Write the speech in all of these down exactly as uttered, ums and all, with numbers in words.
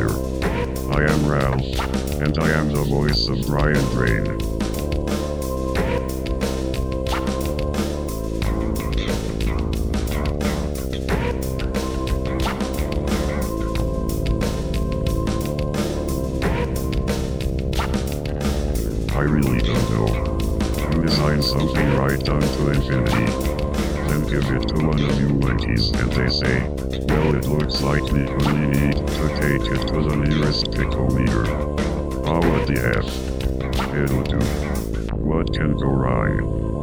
here. I am Ralph, and I am the voice of Brian Brain. I really don't know. You design something right down to infinity, then give it to one of you monkeys and they say, well, it looks like we only need to take it to the nearest picometer. Ah, what the F? It'll do. What can go wrong?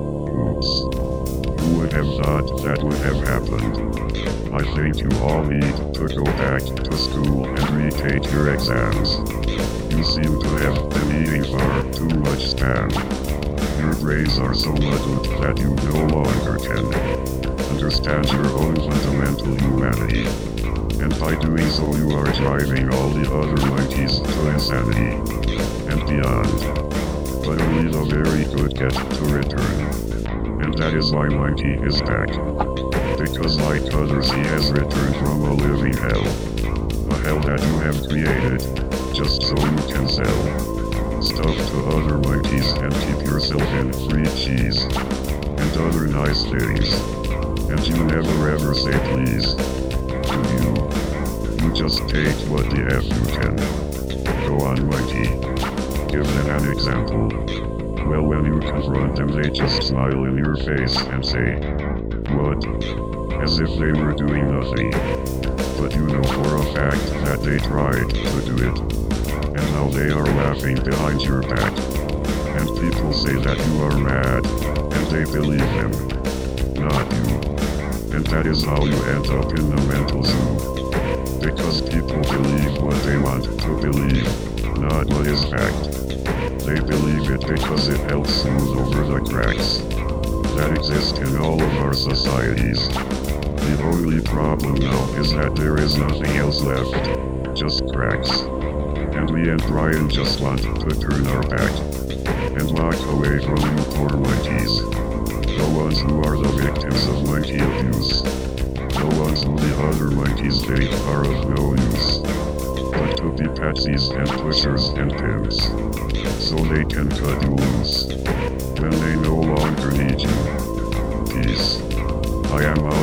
Oops. Who would have thought that would have happened? I think you all need to go back to school and retake your exams. You seem to have been eating far too much spam. Your brains are so muddled that you no longer can understand your own fundamental humanity. And by doing so you are driving all the other monkeys to insanity and beyond. But only the very good get to return. And that is why Monkey is back. Because like others he has returned from a living hell. A hell that you have created, just so you can sell stuff to other monkeys and keep yourself in free cheese and other nice things. And you never ever say please, do you? You just take what the F you can. Go on, monkey. Give them an example. Well, when you confront them they just smile in your face and say, what? As if they were doing nothing. But you know for a fact that they tried to do it. And now they are laughing behind your back. And people say that you are mad, and they believe them. Not you. And that is how you end up in the mental zoo. Because people believe what they want to believe, not what is fact. They believe it because it helps smooth over the cracks that exist in all of our societies. The only problem now is that there is nothing else left, just cracks. And we and Brian just want to turn our back and walk away from you poor monkeys. The ones who are the victims of monkey abuse. The ones who the other monkeys think are of no use. But to be patsies and pushers and pimps. So they can cut you loose when they no longer need you. Peace. I am